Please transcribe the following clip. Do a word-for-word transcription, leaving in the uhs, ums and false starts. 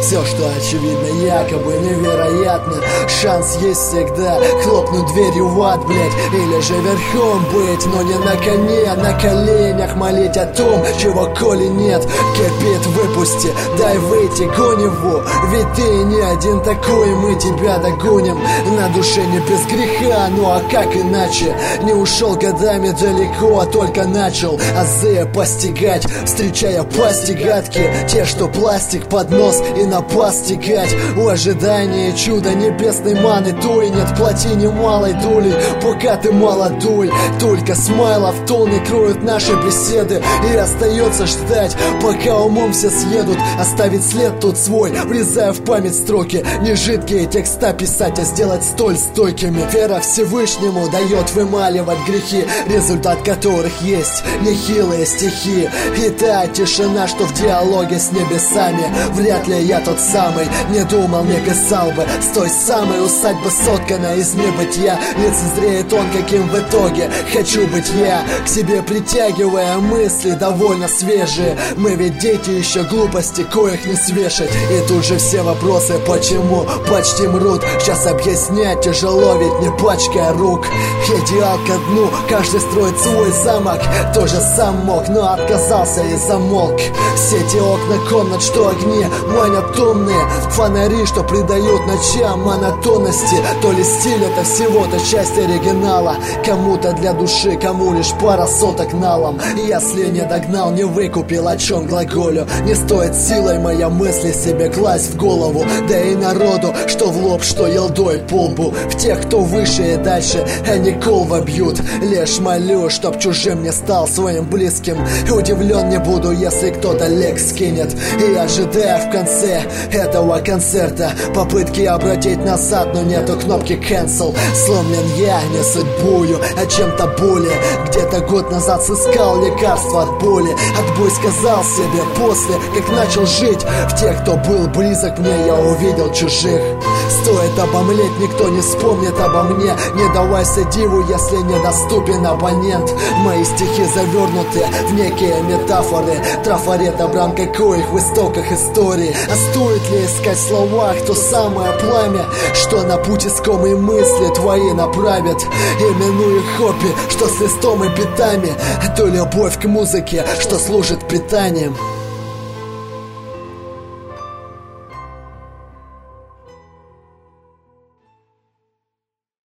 Все, что очевидно, якобы невероятно. Шанс есть всегда хлопнуть дверью в ад, блять. Или же верхом быть, но не на коне, на коленях молить о том, чего коли нет. Кипит, выпусти, дай выйти, гонь его. Ведь ты не один такой, мы тебя догоним. На душе не без греха, ну а как иначе? Не ушел годами далеко, а только начал азы постигать, встречая пасти гадки. Те, что пластик под нос и на пас тягать. У ожидания чуда небесной маны той нет, плати немалой долей, пока ты молодой. Только смайлов тонны кроют наши беседы, и остается ждать, пока умом все съедут. Оставить след тот свой, врезая в память строки. Не жидкие текста писать, а сделать столь стойкими. Вера Всевышнему дает вымаливать грехи, результат которых есть нехилые стихи. И та тишина, что в диалоге с небесами. Вряд ли я тот самый, не думал, не писал бы. С той самой усадьбы соткана из небытия. Лицезреет он, каким в итоге хочу быть я, к себе притягивая мысли довольно свежие. Мы ведь дети, еще глупости коих не свешать. И тут же все вопросы почему почти мрут. Сейчас объяснять тяжело, ведь не пачкая рук. Идеал ко дну, каждый строит свой замок. Тоже сам мог, но отказался и замолк. Все те окна комнат, что огни манят томные, фонари, что придают ночам монотонности. То ли стиль это всего-то часть оригинала, кому-то для души, кому лишь пара соток налом. Если не догнал, не выкупил, о чем глаголю. Не стоит силой моя мысли себе класть в голову. Да и народу, что в лоб, что елдой по лбу. В тех, кто выше и дальше, они кол вобьют. Лишь молю, чтоб чужим не стал своим близким. Удивлен не буду, если кто-то лек скинет. И ожидая в конце этого концерта попытки обратить назад, но нету кнопки cancel. Сломлен я не судьбою, а чем-то более. Где-то год назад сыскал лекарство от боли. Отбой сказал себе после, как начал жить. В тех, кто был близок мне, я увидел чужих. Стоит обомлеть, никто не вспомнит обо мне. Не давайся диву, если недоступен абонент. Мои стихи завернуты в некие метафоры, трафарет, обранка коих в истоках истории. А стоит ли искать в словах то самое пламя, что на путь искомые мысли твои направят? Именуя хобби, что с листом и битами, то любовь к музыке, что служит питанием.